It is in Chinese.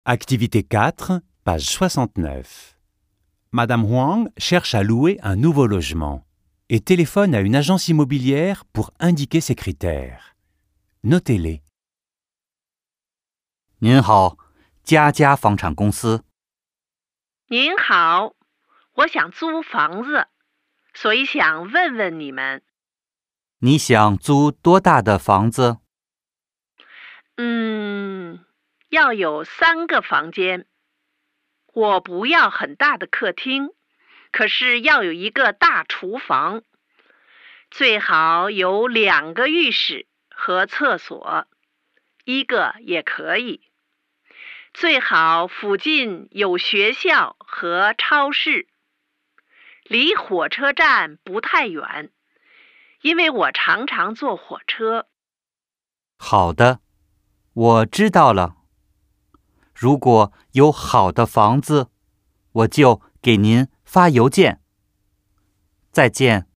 Activité 4, page 69. Madame Huang cherche à louer un nouveau logement et téléphone à une agence immobilière pour indiquer ses critères. Notez-les. 您好，佳佳房产公司。 您好，我想租房子，所以想问问你们。 你想租多大的房子？ 要有3个房间。我不要很大的客厅，可是要有一个大厨房，最好有2个浴室和厕所，1个也可以。最好附近有学校和超市，离火车站不太远，因为我常常坐火车。 好的，我知道了。如果有好的房子，我就给您发邮件。再见。